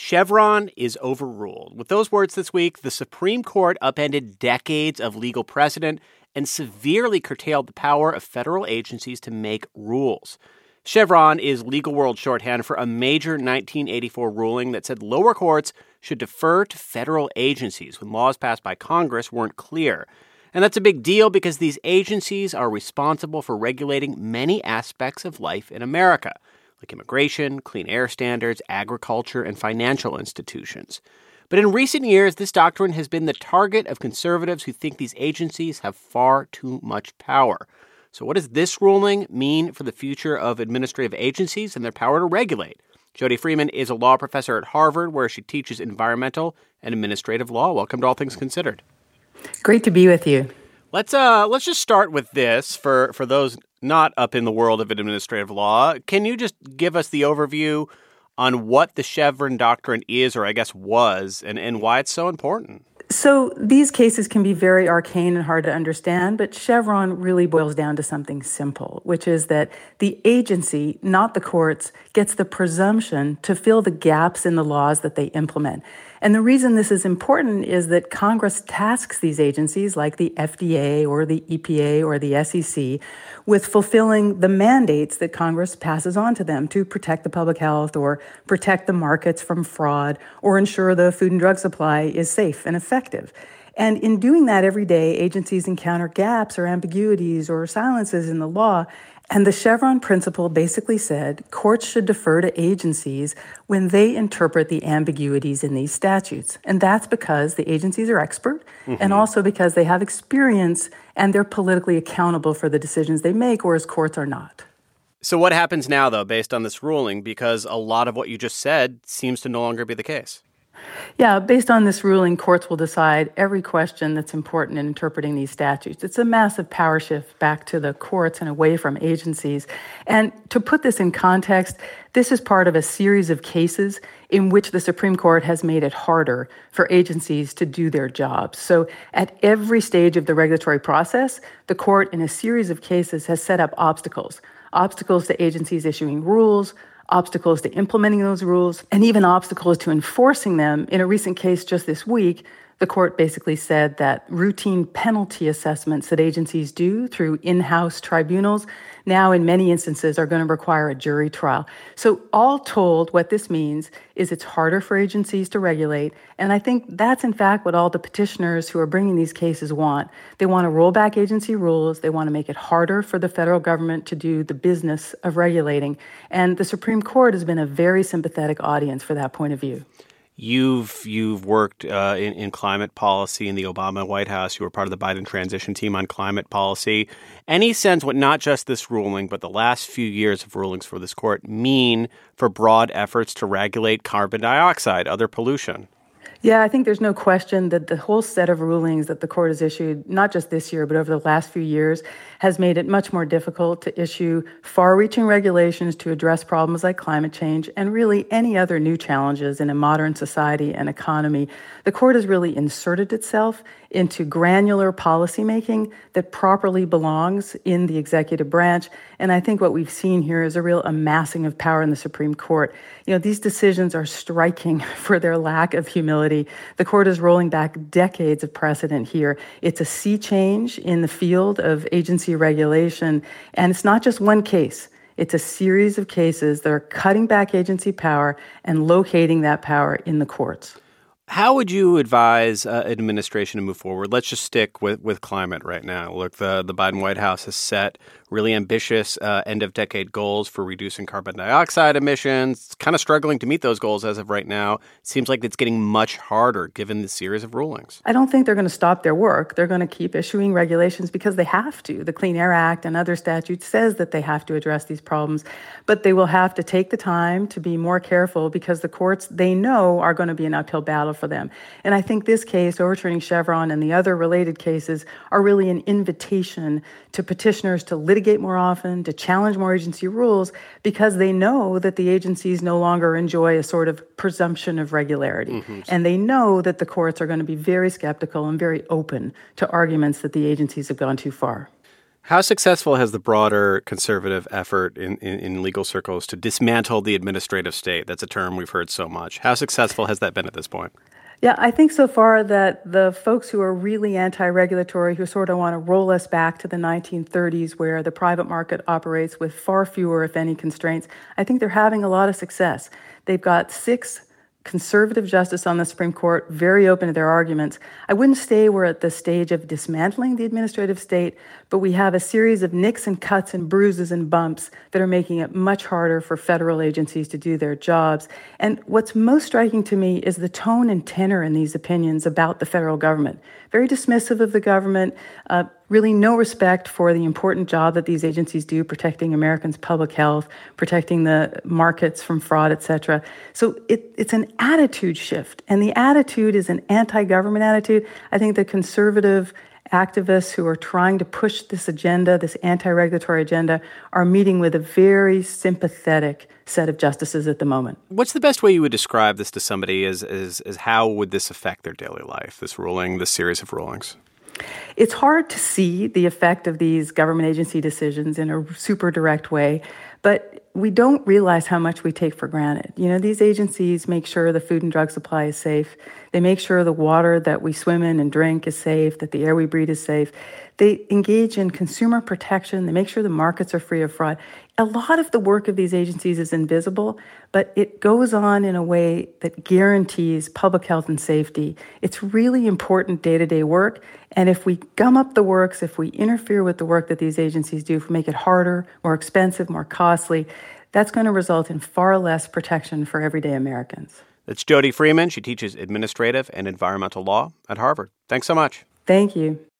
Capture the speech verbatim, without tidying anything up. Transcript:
Chevron is overruled. With those words this week, the Supreme Court upended decades of legal precedent and severely curtailed the power of federal agencies to make rules. Chevron is legal world shorthand for a major nineteen eighty-four ruling that said lower courts should defer to federal agencies when laws passed by Congress weren't clear. And that's a big deal because these agencies are responsible for regulating many aspects of life in America, like immigration, clean air standards, agriculture, and financial institutions. But in recent years, this doctrine has been the target of conservatives who think these agencies have far too much power. So what does this ruling mean for the future of administrative agencies and their power to regulate? Jody Freeman is a law professor at Harvard, where she teaches environmental and administrative law. Welcome to All Things Considered. Great to be with you. Let's uh let's just start with this for, for those not up in the world of administrative law. Can you just give us the overview on what the Chevron doctrine is, or I guess was, and, and why it's so important? So these cases can be very arcane and hard to understand, but Chevron really boils down to something simple, which is that the agency, not the courts, gets the presumption to fill the gaps in the laws that they implement. And the reason this is important is that Congress tasks these agencies like the F D A or the E P A or the S E C with fulfilling the mandates that Congress passes on to them to protect the public health or protect the markets from fraud or ensure the food and drug supply is safe and effective. And in doing that every day, agencies encounter gaps or ambiguities or silences in the law. And the Chevron principle basically said courts should defer to agencies when they interpret the ambiguities in these statutes. And that's because the agencies are expert mm-hmm. and also because they have experience and they're politically accountable for the decisions they make, whereas courts are not. So what happens now, though, based on this ruling? Because a lot of what you just said seems to no longer be the case. Yeah, based on this ruling, courts will decide every question that's important in interpreting these statutes. It's a massive power shift back to the courts and away from agencies. And to put this in context, this is part of a series of cases in which the Supreme Court has made it harder for agencies to do their jobs. So at every stage of the regulatory process, the court in a series of cases has set up obstacles, obstacles to agencies issuing rules, obstacles to implementing those rules, and even obstacles to enforcing them. In a recent case just this week, the court basically said that routine penalty assessments that agencies do through in-house tribunals now in many instances are going to require a jury trial. So all told, what this means is it's harder for agencies to regulate. And I think that's in fact what all the petitioners who are bringing these cases want. They want to roll back agency rules. They want to make it harder for the federal government to do the business of regulating. And the Supreme Court has been a very sympathetic audience for that point of view. You've you've worked uh, in, in climate policy in the Obama White House. You were part of the Biden transition team on climate policy. Any sense what not just this ruling, but the last few years of rulings for this court mean for broad efforts to regulate carbon dioxide, other pollution? Yeah, I think there's no question that the whole set of rulings that the court has issued, not just this year, but over the last few years, has made it much more difficult to issue far-reaching regulations to address problems like climate change and really any other new challenges in a modern society and economy. The court has really inserted itself into granular policymaking that properly belongs in the executive branch. And I think what we've seen here is a real amassing of power in the Supreme Court. You know, these decisions are striking for their lack of humility. The court is rolling back decades of precedent here. It's a sea change in the field of agency regulation. And it's not just one case. It's a series of cases that are cutting back agency power and locating that power in the courts. How would you advise uh, administration to move forward? Let's just stick with, with climate right now. Look, the, the Biden White House has set really ambitious uh, end-of-decade goals for reducing carbon dioxide emissions. It's kind of struggling to meet those goals as of right now. It seems like it's getting much harder given the series of rulings. I don't think they're going to stop their work. They're going to keep issuing regulations because they have to. The Clean Air Act and other statutes says that they have to address these problems, but they will have to take the time to be more careful because the courts, they know, are going to be an uphill battle for them. And I think this case, overturning Chevron and the other related cases, are really an invitation to petitioners to litigate more often, to challenge more agency rules, because they know that the agencies no longer enjoy a sort of presumption of regularity. Mm-hmm. And they know that the courts are going to be very skeptical and very open to arguments that the agencies have gone too far. How successful has the broader conservative effort in, in, in legal circles to dismantle the administrative state? That's a term we've heard so much. How successful has that been at this point? Yeah, I think so far that the folks who are really anti-regulatory, who sort of want to roll us back to the nineteen thirties where the private market operates with far fewer, if any, constraints, I think they're having a lot of success. They've got six conservative justices on the Supreme Court, very open to their arguments. I wouldn't say we're at the stage of dismantling the administrative state, but we have a series of nicks and cuts and bruises and bumps that are making it much harder for federal agencies to do their jobs. And what's most striking to me is the tone and tenor in these opinions about the federal government. Very dismissive of the government, uh, really no respect for the important job that these agencies do, protecting Americans' public health, protecting the markets from fraud, et cetera. So it, it's an attitude shift, and the attitude is an anti-government attitude. I think the conservative activists who are trying to push this agenda, this anti-regulatory agenda, are meeting with a very sympathetic set of justices at the moment. What's the best way you would describe this to somebody as, as, as how would this affect their daily life, this ruling, this series of rulings? It's hard to see the effect of these government agency decisions in a super direct way, but we don't realize how much we take for granted. You know, these agencies make sure the food and drug supply is safe. They make sure the water that we swim in and drink is safe, that the air we breathe is safe. They engage in consumer protection. They make sure the markets are free of fraud. A lot of the work of these agencies is invisible, but it goes on in a way that guarantees public health and safety. It's really important day-to-day work. And if we gum up the works, if we interfere with the work that these agencies do, if we make it harder, more expensive, more costly, that's going to result in far less protection for everyday Americans. That's Jody Freeman. She teaches administrative and environmental law at Harvard. Thanks so much. Thank you.